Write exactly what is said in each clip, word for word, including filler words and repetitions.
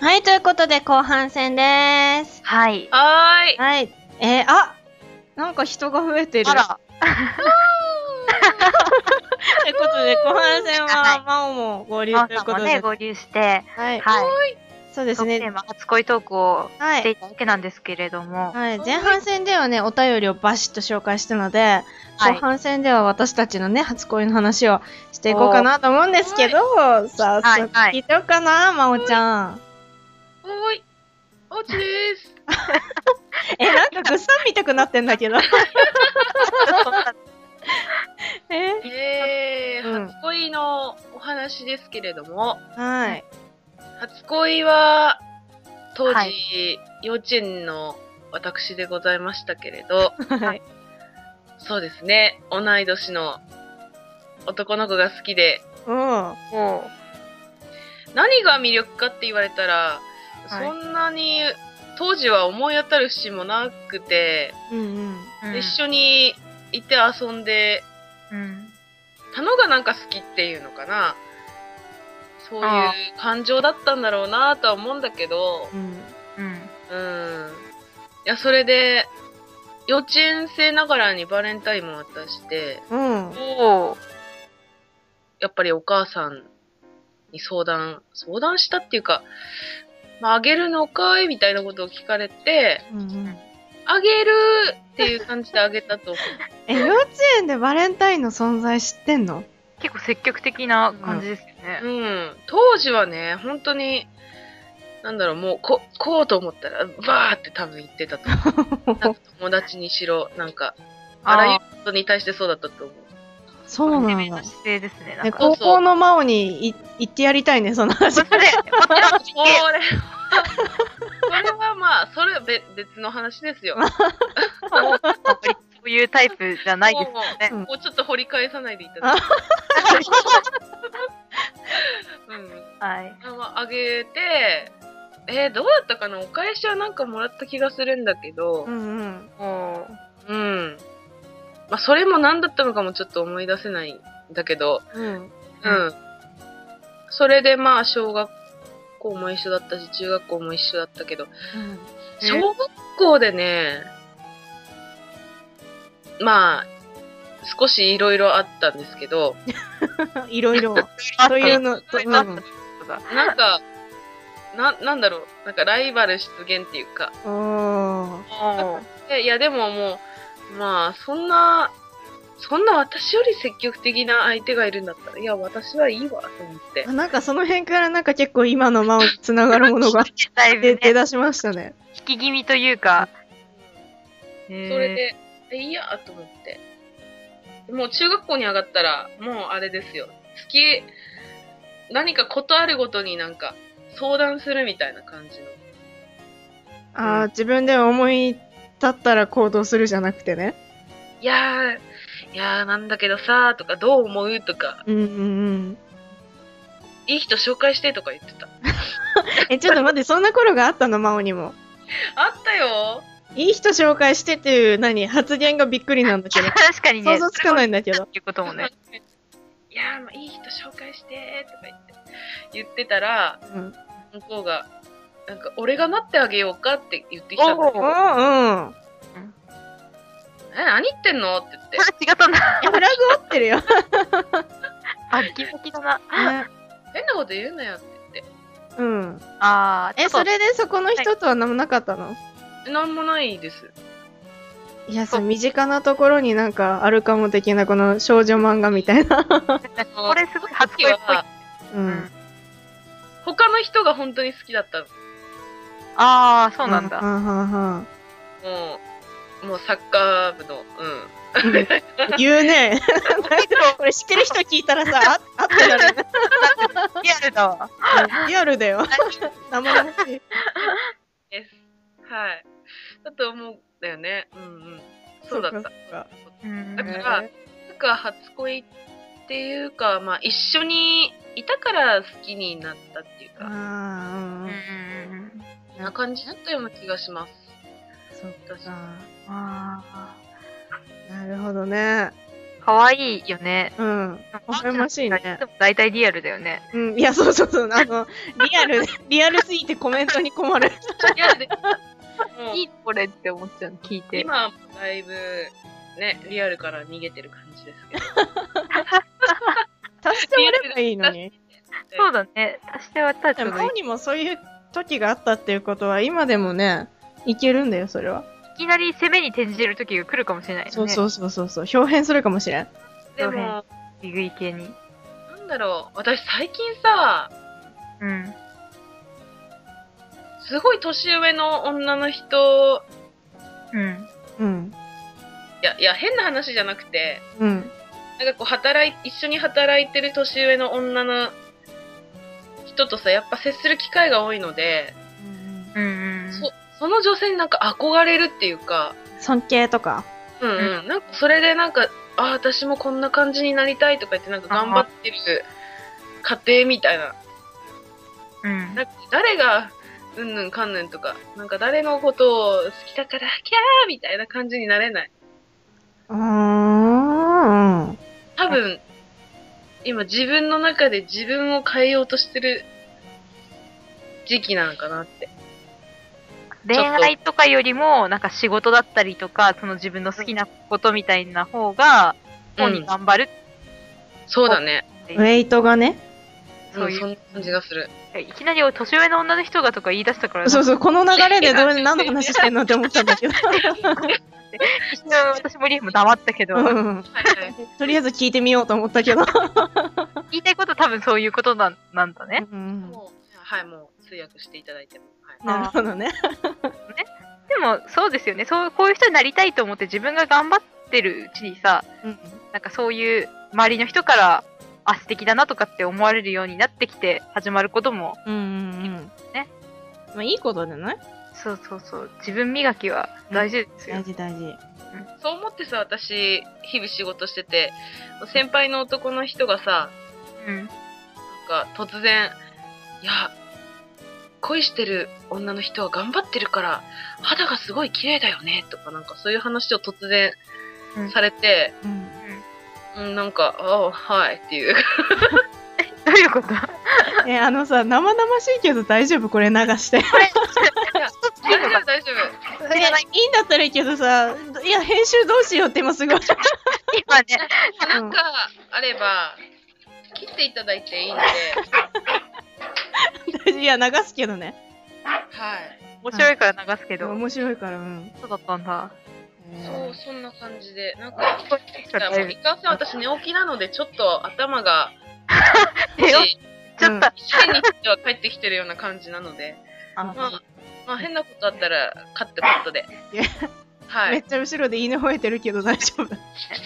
はい、ということで後半戦でーす。 はい。 はーい。 はい。えー、あなんか人が増えてる。 あら。 ということで後半戦は、 はいマオも合流マオということで。 さんもね、合流して、 はい。 はい。 そうですね。 トークテーマ、初恋トークをはいしていたわけなんですけれども。 はい。前半戦ではね、お便りをバシッと紹介したので、 はい後半戦では私たちのね、初恋の話をしていこうかなと思うんですけど、早速はいはい聞いてようかな、まおちゃん。 はーい。おうちでーす。 え、なんかぐっさん見たくなってんだけど。ええー、 うん初恋のお話ですけれども、 はい。 初恋は、当時、 はい幼稚園の私でございましたけれど、 はい。 そうですね、同い年の男の子が好きで、 うん。 も何が魅力かって言われたら、 はいそんなに当時は思い当たる節もなくて、 うんうん。 う、うん、 一緒にいて遊んでうん。 たのがなんか好きっていうのかな。そういうあ感情だったんだろうなとは思うんだけど、 うん。 うん。 うん。いや、それで、幼稚園生ながらにバレンタインも渡して、 うん。 おー。 やっぱりお母さんに相談、相談したっていうか、まあ、あげるのかいみたいなことを聞かれて、 うん。 あげるっていう感じであげたと思う。 え、幼稚園でバレンタインの存在知ってんの？ 結構積極的な感じですよね。 うん。当時はね、本当に、なんだろう、もう、こ、こうと思ったら、バーって多分言ってたと思う。なんか友達にしろ、なんか、あらゆることに対してそうだったと思う。 そうなんだ真面目な。姿勢ですね。なんね、 か。 高校の真央にい言ってやりたいね、その話。 それ、もちろん聞けそれは、それはまあ、それは別別の話ですよ。 そういうタイプじゃないですよね。 もうもうちょっと掘り返さないでいただいて。うん。 はい。 あまあ、あげて、えー、どうだったかなお返しはなんかもらった気がするんだけど、 うんうん。 おー。 うん。まあ、それも何だったのかもちょっと思い出せないんだけど、 うん。 うん。それでまあ、小学校も一緒だったし、中学校も一緒だったけど、 え小学校でね、まあ、少しいろいろあったんですけど、 いろいろ。というの、とうん。 なんか、な、なんだろう、なんかライバル出現っていうか、 おー。 おー。 えいやでももう、まあ、そんな、そんな私より積極的な相手がいるんだったら、いや、私はいいわ、と思ってあ。なんかその辺からなんか結構今の真央につながるものがだいぶ出出ね、 だしましたね。 引き気味というか。そそれで、え、いいや、と思って。もう中学校に上がったら、もうあれですよ。月、何かことあるごとになんか、相談するみたいな感じの。 ああ、自分で思い立ったら行動するじゃなくてね。 いやー、いやーなんだけどさーとか、どう思うとか、 うんうんうん。 いい人紹介してとか言ってた。 え、ちょっと待って、そんな頃があったの、真央にも。 あったよいい人紹介してっていう、何、発言がびっくりなんだけど。 確かにね。 想像つかないんだけど。 っていうこともね。 いやー、まあ、いい人紹介してとか言って、言ってたら、 うん。 向こうが、なんか、俺がなってあげようかって言ってきたの。 おうんうん。 え、何言ってんのって言って。 違ったな。 え、フラグ折ってるよ。 バッキバキだな。 ね変なこと言うなよって言って。 うん。 あー、 え、 ちょっとそれでそこの人とは何もなかったの？ えなんもないです。 いや、そう、身近なところになんかあるかも的なこの少女漫画みたいな。 これすごい初恋っぽい。 はうん。 他の人が本当に好きだったの。 あー、そうなんだ。 はんはんはん。 もう、もうサッカー部の、うん。 言うね。これ知ってる人聞いたらさ、あ、あったよね。 リアルだわ。 リアルだよ。生々しい。 です。はい。だと思うんだよね。うんうん。そうだった。 そっかうんだから、なんか初恋っていうか、まあ一緒にいたから好きになったっていうか、 ああ、うんううん。 ん。 そんな感じだったような気がします。 そっか。 あなるほどね。 かわいいよね。 うん。微笑ましいね。 でも大体リアルだよね。 うん。いや、そうそうそう。あの、リアル、リアルすぎてコメントに困る。 リアルで、もういいこれって思っちゃうの、聞いて。 今、だいぶ、ね、リアルから逃げてる感じですけど。 足してもらえばいいのに。 そうだね。足して割ったらちでも、 ょうどいい。 顔にもそういう時があったっていうことは、今でもね、いけるんだよ、それは。 いきなり攻めに転じる時が来るかもしれないよね。 そうそうそうそうそう。表変するかもしれん。 でも、 ビグイ系に。 なんだろう、私最近さ、 うん。 すごい年上の女の人、 うん。 うん。 いや、いや、変な話じゃなくて、 うん。 なんかこう、働い、一緒に働いてる年上の女の人とさ、やっぱ接する機会が多いので、 うんうん。 そ、その女性になんか憧れるっていうか、 尊敬とか。 うんうん。なんかそれでなんか、あ、私もこんな感じになりたいとか言ってなんか頑張ってる過程みたいな。 うん。 なんか誰が、うんぬんかんぬんとか、なんか誰のことを好きだから、キャーみたいな感じになれない。 うーん。 多分、今自分の中で自分を変えようとしてる時期なのかなって。 恋愛とかよりも、なんか仕事だったりとか、その自分の好きなことみたいな方が、方に頑張る。 そうだね。 ウェイトがね。 そういう、そんな感じがする。 いきなり年上の女の人がとか言い出したから、 そうそう、この流れでどれ何の話してんのって思ったんだけど。 一瞬私もリーフも黙ったけど、 うん、 はいはい、 とりあえず聞いてみようと思ったけど。 言いたいこと多分そういうことなんなんだね。 うん、 もうはい、もう通訳していただいても。 はい、なるほどね。 でもそうですよね。そう、こういう人になりたいと思って自分が頑張ってるうちにさ、うん、なんかそういう周りの人から、あ、素敵だなとかって思われるようになってきて始まることも、 うんうんうん。 ね。 まあいいことじゃない？ そうそうそう。自分磨きは大事ですよ。 大事大事。 そう思ってさ、私、日々仕事してて、先輩の男の人がさ、うん。なんか突然、いや、恋してる女の人は頑張ってるから、肌がすごい綺麗だよね、とかなんかそういう話を突然されて、うん。うん、なんか、ああ、はい、っていう。 どういうことえ、あのさ、生々しいけど大丈夫？これ流して。いや、 大丈夫、大丈夫。 いや、いいんだったらいいけどさ、いや、編集どうしようって今すごい。 今ね。 なんか、あれば、切っていただいていいので。いや、流すけどね。 はい。 面白いから流すけど。 面白いから、うん。 そうだったんだ。 そう、そんな感じで。なんか、いかんせん私寝起きなので、ちょっと頭が、 ちょっと、 変にしては帰ってきてるような感じなので、あまあ、まあ、変なことあったら、カットカットで。 はい。めっちゃ後ろで犬吠えてるけど大丈夫。いや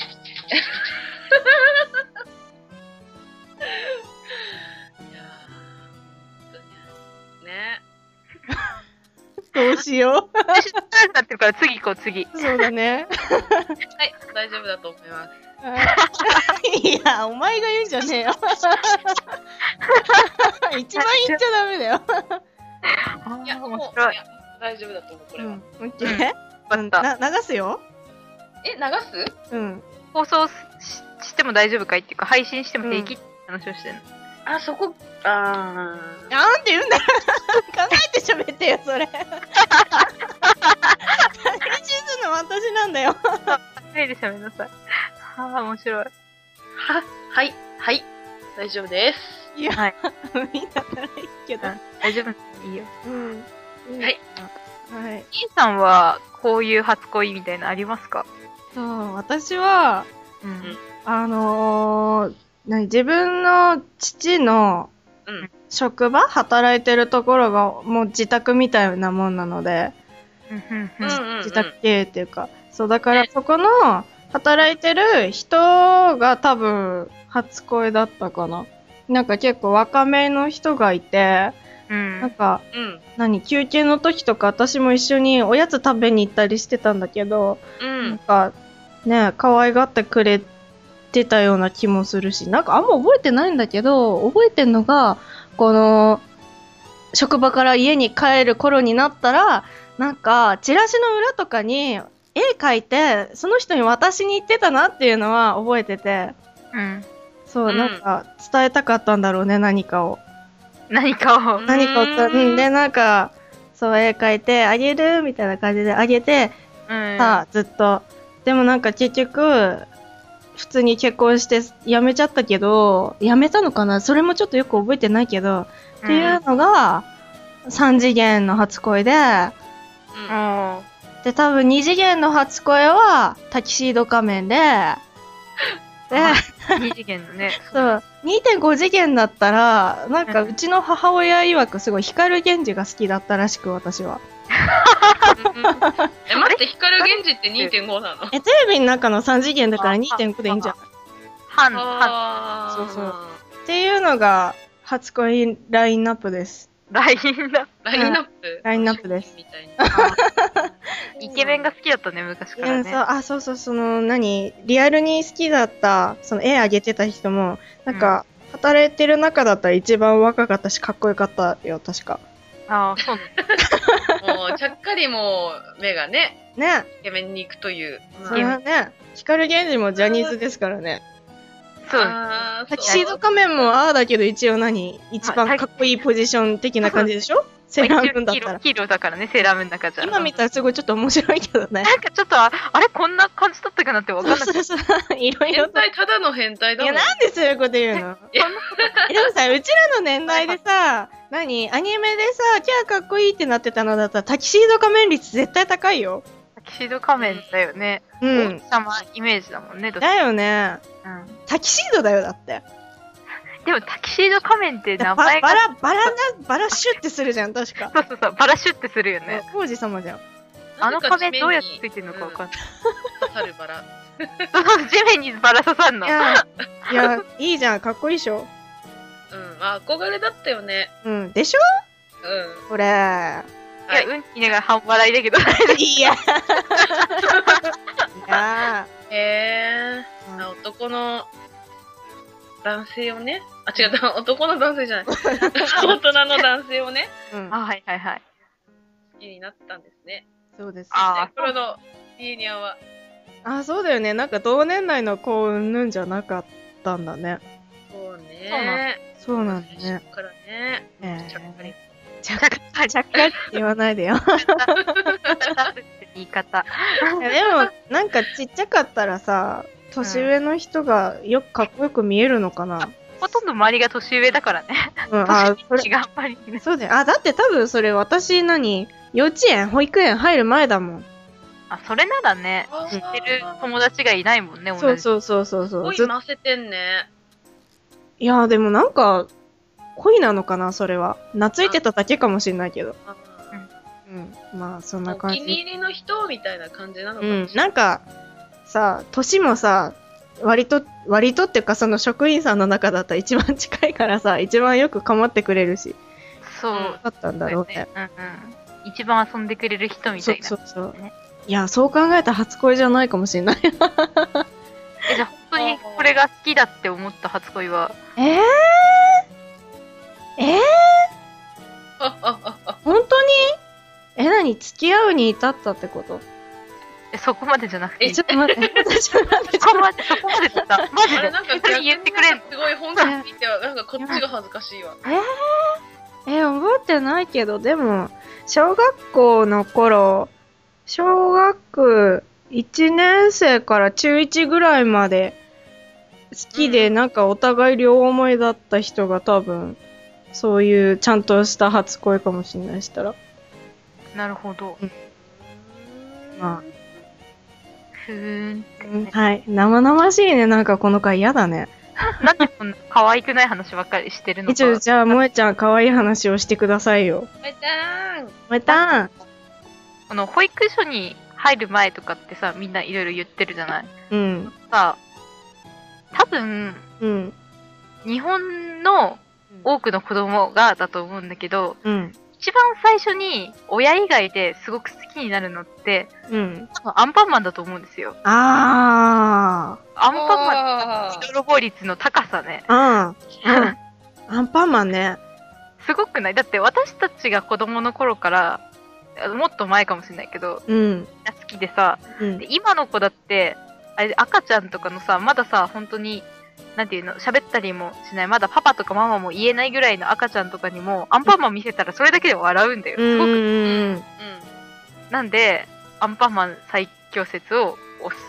ー、ね。どうしよう。 私長くなってるから次行こう、次。 そうだね。 はい、大丈夫だと思います。 いや、お前が言うんじゃねえよ。一番言っちゃダメだよ。 いや、もう、大丈夫だと思う、これは。うん、 オッケー。うん、な、流すよ。 え、流す？ うん。放送 し, しても大丈夫かいっていうか、配信しても平気って話をしてんの。 あ、そこ、あー。なんて言うんだよ。考えて喋ってよ、それ。編集するの私なんだよ。考えて喋んなさい。はあ、面白い。は、 はい、はい。大丈夫です。 いや、はい。みんなからいいけど。 大丈夫いいよ。 うん。 はい。 はい。 インさんは、こういう初恋みたいなのありますか？ そう、私は、うん、あのー、何、自分の父の職場、働いてるところがもう自宅みたいなもんなので、自宅経営っていうか、そう、だからそこの働いてる人が多分初恋だったかな。なんか結構若めの人がいて、うん、なんか、うん、何、休憩の時とか私も一緒におやつ食べに行ったりしてたんだけど、うん、なんかね、可愛がってくれてたような気もするし、なんかあんま覚えてないんだけど、覚えてんのが、この、職場から家に帰る頃になったら、なんか、チラシの裏とかに、 絵描いて、その人に渡しに行ってたなっていうのは覚えてて、 うん。 そう、 うんなんか伝えたかったんだろうね、何かを。 何かを。 何かを伝え、 うーんうんで、なんか、そう、絵描いて、あげるみたいな感じであげて、 うん。 さあ、ずっと。でもなんか結局、普通に結婚して辞めちゃったけど、辞めたのかなそれもちょっとよく覚えてないけど、っていうのが、三次元の初恋で、 うんうん。 で、多分二次元の初恋は、タキシード仮面で、で、 二次元のね。 そう、にてんご次元だったら、なんかうちの母親曰くすごい光源氏が好きだったらしく、私は。 え、待って、光源氏って にてんご なの？ え、テレビの中の三次元だからあにてんごでいいんじゃない半、半。 あーそうそうっていうのが、初恋ラインナップです。 ラインだ。 ラインナップラインナップですみたいな。 イケメンが好きだったね、昔かうん、 らね。 そう、あ、そうそう、その、何リアルに好きだった、その絵あげてた人も、なんか、働いてる中だったら一番若かったし、かっこよかったよ、確か。 ああ、そうなんだ。 もう、ちゃっかりもう、目がね、 ね、 イケメンに行くという。 それはね、光源氏もジャニーズですからね。 そう。 あータキシード仮面もああだけど一応何一番かっこいいポジション的な感じでしょセーラームーンだったら。 ヒーローだからね、セーラームーンの中じゃ。 今見たらすごいちょっと面白いけどね。 なんかちょっと、ああれこんな感じだったかなってわかんなくて。 そうそうそう。いろいろと。 変態、ただの変態いや、 だもん。 なんでそういうこと言うのいやえでもさ、うちらの年代でさ、何アニメでさ、キャーかっこいいってなってたのだったら、タキシード仮面率絶対高いよ。 タキシード仮面だよね。 うん。 王様イメージだもんね、どっちだよね。 うん。 タキシードだよ、だって。 でもタキシード仮面って名バ前が。 バラ、バラな、バラシュってするじゃん、確か。 そうそうそう、バラシュってするよね。 王子様じゃん。 あの仮面どうやってついてるのかわかんない。 刺さるバラ。 地面にバラ刺さんの。 いや、いや、いいじゃん、かっこいいでしょ。 うん。まあ、憧れだったよね。 うん。でしょうん。 これ。 いや、うんちねが半笑いだけど。 いや。いやへー。あ男の男性をね。あ、違った。男の男性じゃない。大人の男性をね、 うん。 あ、はいはいはい。 好きになったんですね。 そうです。 あこれのリーニャは。 あ、そうだよね。なんか同年代の子うんぬんじゃなかったんだね。 そうね。 そうなんだね。 最初からね。 えちゃっかり。 ちゃっかり、ちゃっかりって言わないでよ。 言い方。 いやでも、なんかちっちゃかったらさ、年上の人がよくかっこよく見えるのかな。 ほとんど周りが年上だからね。 うん、あ、それ年があんまりね。 そうだよ。あ、だって多分それ私何幼稚園、保育園入る前だもん。 あ、それならね、 あー知ってる友達がいないもんね、同じ。 そうそうそうそうそう。ずっ恋ませてんね。 いや、でもなんか、恋なのかな、それは。懐いてただけかもしれないけど。 あうん。まあ、そんーな感じ。 お気に入りの人みたいな感じなのかうん。 もしれない。 なんか、さ、年もさ、割と、割とっていうかその職員さんの中だったら一番近いからさ、一番よく構ってくれるし。 そう。 だったんだろうね。 うんうん。一番遊んでくれる人みたいな。 そうそうそうね。 いや、そう考えたら初恋じゃないかもしれない。 え、じゃあ本当にこれが好きだって思った初恋は、 えー、えー、本当にえ、何付き合うに至ったってことえ、そこまでじゃなくていえ、 い。 ちょっと待って。ちょっと待って。 そこまで、そこまでってさ、マジであれなんか普通に言ってくれんの。 すごい本気すぎては、なんかこっちが恥ずかしいわ。 えー、え、覚えてないけど、でも、小学校の頃、小学いちねん生から中いちぐらいまで好きで、 うんなんかお互い両思いだった人が多分、そういうちゃんとした初恋かもしれないしたら。 なるほど。 まふーんってあ、うんね。 はい。生々しいね、なんかこの回嫌だね。 なんでこんな可愛くない話ばっかりしてるのか。 一応、じゃあ、萌えちゃん、可愛い話をしてくださいよ。 おいちゃん。 萌えたん。 あの、保育所に入る前とかってさ、みんないろいろ言ってるじゃないうん。 さ、多分、 うん。 日本の多くの子供がだと思うんだけど、 うん。 一番最初に親以外ですごく好きになるのって、 うん。 多分アンパンマンだと思うんですよ。 あアンパンマンあの泥棒率の高さね。 ー。うん。うん。アンパンマンね。 すごくない？だって私たちが子供の頃から、あもっと前かもしれないけど、 うん。 好きでさ、うん、で今の子だって、あれ赤ちゃんとかのさ、まださ、本当に、なんていうの、喋ったりもしない、まだパパとかママも言えないぐらいの赤ちゃんとかにも、アンパンマン見せたらそれだけで笑うんだよ。すごく。うん。なんで、アンパンマン最強説を押す。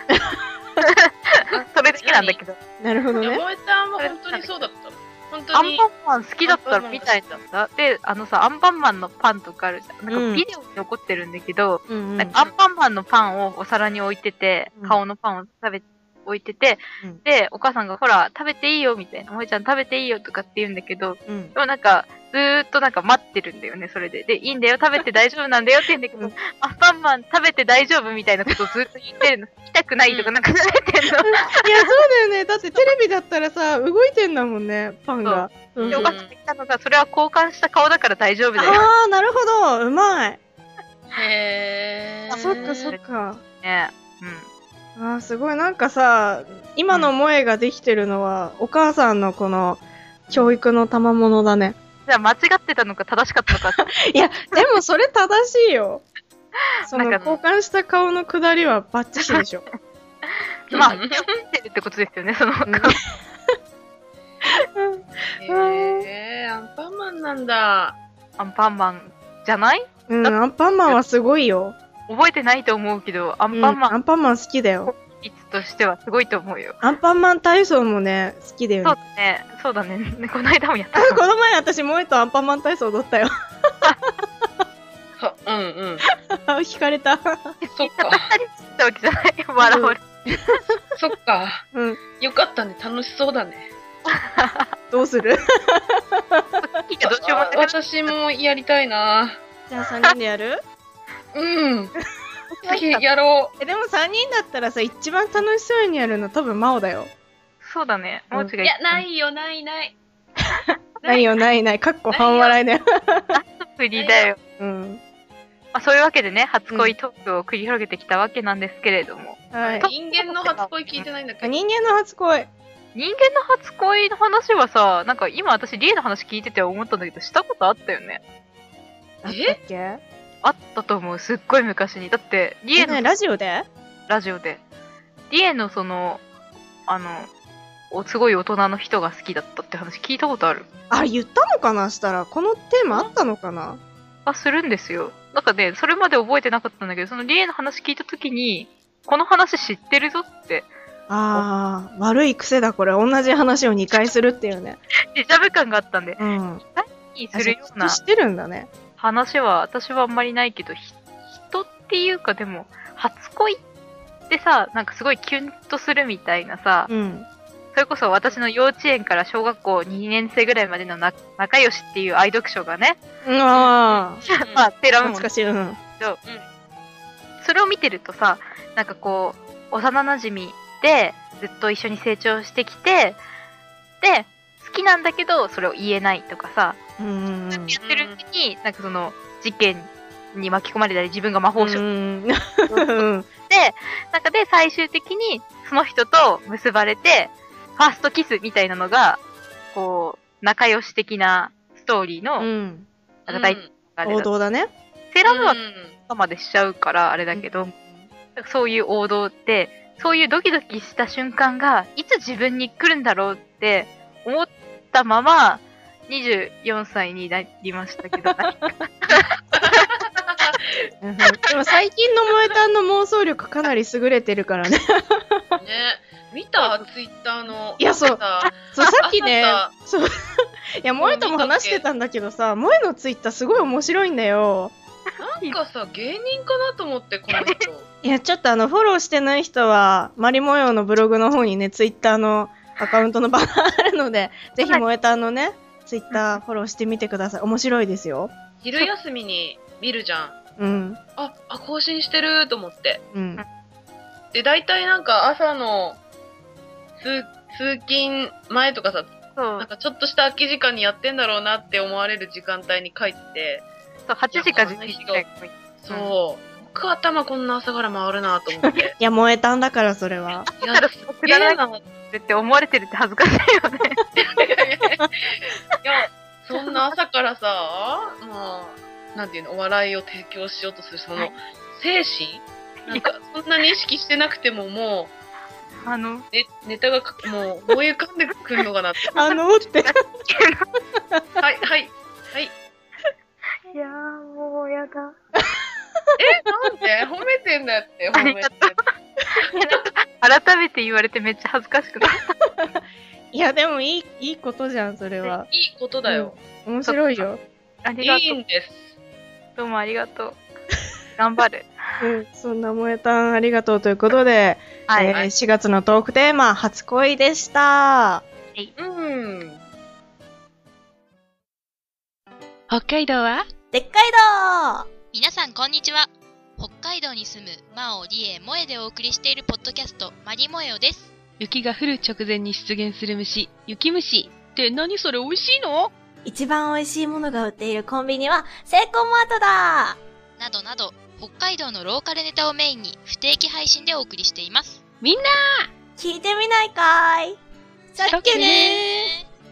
それだけなんだけど。 なるほどね。 萌えたんは本当にそうだったの。本当に。 アンパンマン好きだったみたいなんだ。で、あのさ、アンパンマンのパンとかあるじゃん。なんかビデオに残ってるんだけど、うん、なんかアンパンマンのパンをお皿に置いてて、うん、顔のパンを食べて、置いてて、うん、で、お母さんがほら、食べていいよみたいな、萌えちゃん食べていいよとかって言うんだけど、うん、でもなんか、ずーっとなんか待ってるんだよね、それで。で、いいんだよ、食べて大丈夫なんだよって言うんだけど、うん、アンパンマン食べて大丈夫みたいなことをずっと言ってるの。聞きたくないとかなんか慣れてんの。いや、そうだよね。だってテレビだったらさ、動いてんだもんね、パンが。 そう。で、お母さんが言ったのが、それは交換した顔だから大丈夫だよ。 あー、なるほど。うまい。 へー。 あ、そっかそっか。 ね。うん。 あーすごいなんかさ、今の萌えができてるのは、うん、お母さんのこの教育の賜物だね。 じゃあ間違ってたのか正しかったのか。 いや、でもそれ正しいよ。その交換した顔のくだりはバッチシでしょ。 まあ、ってるってことですよね、その顔。 へー、アンパンマンなんだ。 アンパンマンじゃない？ うん、アンパンマンはすごいよ。 覚えてないと思うけど、アンパンマン、 うん、アンパンマン好きだよ。 いつとしてはすごいと思うよ。 アンパンマン体操もね、好きだよね。そうだね。そうだね。この間もやった。 この前私、萌えとアンパンマン体操踊ったよ。 うんうん。 惹かれた。そっか。 ったわけじゃない。笑われ。 そっか。うん。よかったね。楽しそうだね。 どうする？ 私もやりたいな。 じゃあさんにんでやる？ うん。次やろう。 え、でもさんにんだったらさ、一番楽しそうにやるの多分真央だよ。 そうだね。真央ちがいや、ないよ、ないない。 ないよ、ないない。かっこ半笑いだよ。 振りだよ。 うん。 まあそういうわけでね、初恋トークを繰り広げてきたわけなんですけれども。 はい。人間の初恋聞いてないんだけど。 人間の初恋。 人間の初恋の話はさ、なんか今私リエの話聞いてて思ったんだけど、したことあったよね。 あったっけ？ あったと思う。すっごい昔に。だって、リエの。 ラジオで？ ラジオで。リエのその、あの、おすごい大人の人が好きだったって話聞いたことある。 あ、言ったのかなしたら。このテーマあったのかなあ、するんですよ。なんかね、それまで覚えてなかったんだけど、そのリエの話聞いたときに、この話知ってるぞって。 あー、悪い癖だこれ。同じ話をにかいするっていうね。 デジャブ感があったんで。 うん。 にするような。 知ってるんだね。 話は私はあんまりないけど、人っていうかでも、初恋ってさ、なんかすごいキュンとするみたいなさ、うん、それこそ私の幼稚園から小学校にねん生ぐらいまでのな仲良しっていう愛読書がね、 うん、あまあ、テラムも。 懐かしい、うん。 それを見てるとさ、なんかこう、幼馴染でずっと一緒に成長してきて、で、好きなんだけど、それを言えないとかさ、 うん、 やってるうちに、なんかその、事件に巻き込まれたり、自分が魔法少女で、なんかで、最終的に、その人と結ばれて、ファーストキスみたいなのが、こう、仲良し的なストーリーの、うん、なんか大体、 うん、王道だね。 セーラームーンまでしちゃうから、あれだけど、うん、そういう王道って、そういうドキドキした瞬間が、いつ自分に来るんだろうって思ったまま、にじゅうよんさいになりましたけど、でも最近の萌えたんの妄想力かなり優れてるからね。ね、 見たツイッターの。 いや、そう。そう、さっきね、そう。いや、萌えとも話してたんだけどさ、萌えのツイッターすごい面白いんだよ。 なんかさ、芸人かなと思って、この人。 いや、ちょっとあの、フォローしてない人は、マリ模様のブログの方にね、ツイッターのアカウントのバナーあるので、ぜひ萌えたんのね、ツイッターフォローしてみてください。面白いですよ。 昼休みに見るじゃん。 うん。 あ、あ、更新してると思って。 うん。 で、大体なんか朝の通、通勤前とかさ、 そうなんかちょっとした空き時間にやってんだろうなって思われる時間帯に書いて、 そう、はちじかじゅういちじぐらい。 そう。よく頭こんな朝から回るなと思って。 いや、燃えたんだから、それは。 いや、すげえなって思われてるって恥ずかしいよね。 いや、そんな朝からさ、まあ、なんていうの、お笑いを提供しようとする、その、精神なんか、そんなに意識してなくてももう、あの、 ね、ネタがもう思い浮かんでくるのかなって。 あのって。 はい、はい、はい。 いやー、もうやだ。 え、なんで褒めてんだって、褒めて。 改めて言われてめっちゃ恥ずかしくなった。 いや、でもいい、いいことじゃん、それは。 いいことだよ。 うん、面白いよ。 ありがとう。 いいんです。 どうもありがとう。頑張る。 うん、そんな萌えたんありがとうということで、 はい、 えー、しがつのトークテーマ、初恋でした。 はい。うん。 北海道はでっかいどー。 皆さんこんにちは。北海道に住むマオリエモエでお送りしているポッドキャストマリモエオです。 雪が降る直前に出現する虫、雪虫って何それ美味しいの？ 一番美味しいものが売っているコンビニはセイコーマートだ。 などなど北海道のローカルネタをメインに不定期配信でお送りしています。 みんな聞いてみないかーい。 さっけねー。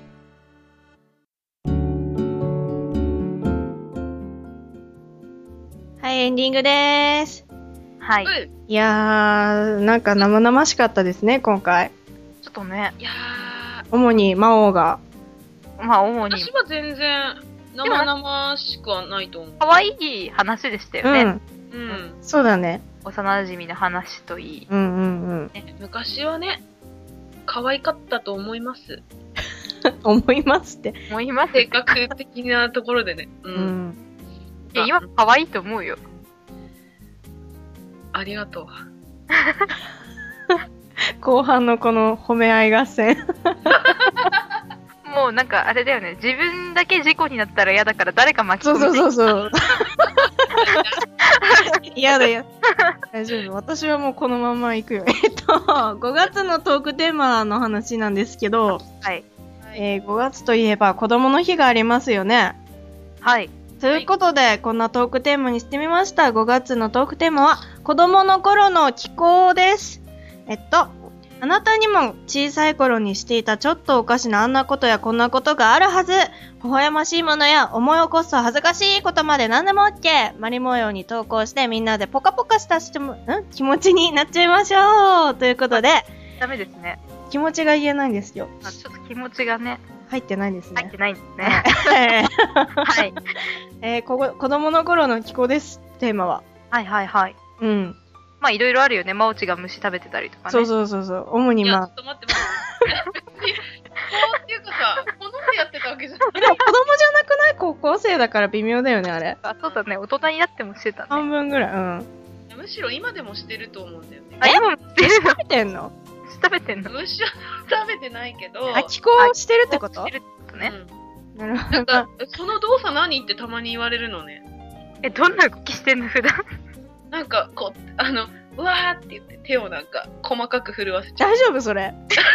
はい、エンディングでーす。 はい。 いやー、なんか生々しかったですね、今回。 ちょっとね。 いやー。主に魔王が。 まあ、主に。 私は全然生々しくはないと思う。 可愛い話でしたよね。うん。 うん。 そうだね。 幼馴染の話といい。 うんうんうん。 ね、昔はね、可愛かったと思います。 思いますって。 思います。 性格的なところでね。うん。うんいや、今可愛いと思うよ。 ありがとう。 後半のこの褒め合い合戦。 もうなんかあれだよね。自分だけ事故になったら嫌だから誰か巻き込みそうそうそうそう。嫌だよ。大丈夫。私はもうこのまま行くよ。えっと、ごがつのトークテーマの話なんですけど、 はい。 えー、ごがつといえば子供の日がありますよね。 はい。 ということで、はい、こんなトークテーマにしてみました。ごがつのトークテーマは、子供の頃の気候です。えっと、あなたにも小さい頃にしていたちょっとおかしなあんなことやこんなことがあるはず。微笑ましいものや思い起こす恥ずかしいことまで何でも OK。マリ模様に投稿してみんなでポカポカしたしても、ん気持ちになっちゃいましょう。ということで、 ダメですね。 気持ちが言えないんですよ。 あ、ちょっと気持ちがね。 入ってないんですね。 入ってないんですね。はい。 えー、ここ、子供の頃の気候です、テーマは。 はいはいはい。 うん。 まあいろいろあるよね。マオチが虫食べてたりとかね。 そうそうそうそう。主にまあ。いや、 ちょっと待って待って。そうっていうかさ、好んでやってたわけじゃない。 でも子供じゃなくない？高校生だから微妙だよね、あれ。 あ、そうだね。大人になってもしてたね。 半分ぐらい、うん。 むしろ今でもしてると思うんだよね。 あ、今もしてるの？ 食べてんの？ 食べてんの？ 虫は食べてないけど。 あ、気候してるってこと？ してるってことね。 うん、なるほど。 なんか、その動作何ってたまに言われるのね。 え、どんな動きしてんの普段？なんか、こう、あの、うわーって言って手をなんか細かく震わせちゃう。 大丈夫それ？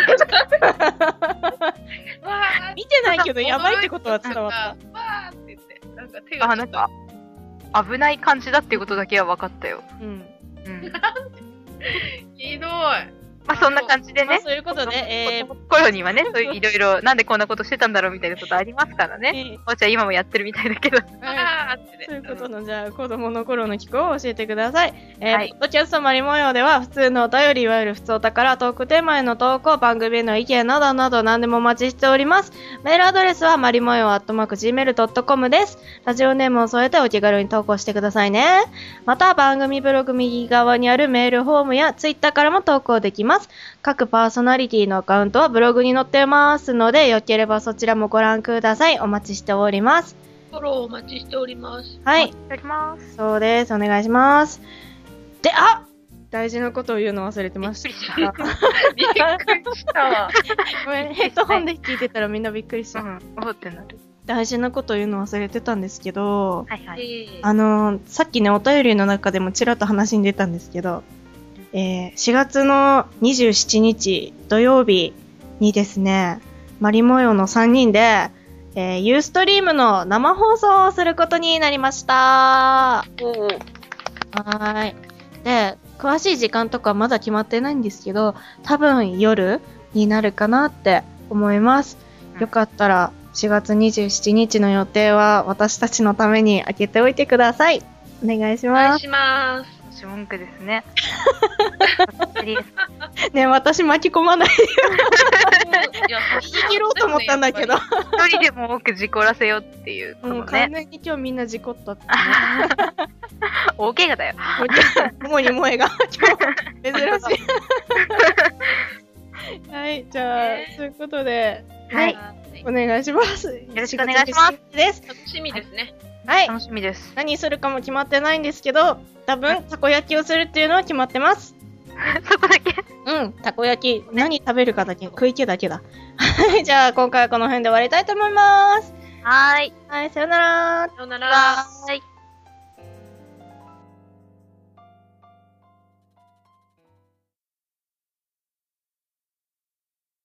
見てないけどやばいってことは伝わった。 わーって言って、なんか手が。 あ、なんか、危ない感じだっていうことだけは分かったよ。 うん。 うん。 ひどい。 まあそんな感じでね。まあ、 そういうことで、えー、 頃にはね、そういういろいろ、なんでこんなことしてたんだろうみたいなことありますからね。おちゃん今もやってるみたいだけど。 あーってね。そういうことの、じゃあ、子供の頃の気候を教えてください。えー、はい、ポッドキャストマリ模様では、普通のお便り、いわゆる普通お宝トークテーマへの投稿、番組への意見などなど何でもお待ちしております。メールアドレスは、マリ模様アットマークジーメールドットコム です。ラジオネームを添えてお気軽に投稿してくださいね。また、番組ブログ右側にあるメールフォームやツイッターからも投稿できます。各パーソナリティのアカウントはブログに載ってますので、よければそちらもご覧ください。お待ちしております。 フォローお待ちしております。 はい。 お願いします。 そうです。お願いします。で、あ大事なことを言うの忘れてました。 びっくりしたわ。 ごめん、ヘッドホンで聞いてたらみんなびっくりした。うん、 おってなる。 大事なことを言うの忘れてたんですけど、 はいはい。 あの、さっきね、お便りの中でもちらっと話に出たんですけど、えー、しがつのにじゅうしちにち土曜日にですね、マリ模様のさんにんで、えー、ユーストリームの生放送をすることになりました。はーい。で、詳しい時間とかまだ決まってないんですけど、多分夜になるかなって思います。よかったらしがつにじゅうしちにちの予定は私たちのために開けておいてください。お願いします。 お願いします。 口文句ですね。 ねえ、私巻き込まないでよ。 いや、 言い切ろうと思ったんだけど。 一人でも多く事故らせようっていうことね。 うん、完全に今日みんな事故ったってね。 大怪我だよ。 ももに萌えが今日珍しい。はい、じゃあ、えー、ということで、 はい、 お願いします。 よろしくお願いします。 です。 楽しみですね。 はい。 楽しみです。 何するかも決まってないんですけど、多分、たこ焼きをするっていうのは決まってます。 そこだけうん、たこ焼き、何食べるかだけ、食い気だけだ。はい、じゃあ、今回はこの辺で終わりたいと思います。 はーい。 はい、さよなら。 さよなら。 はい。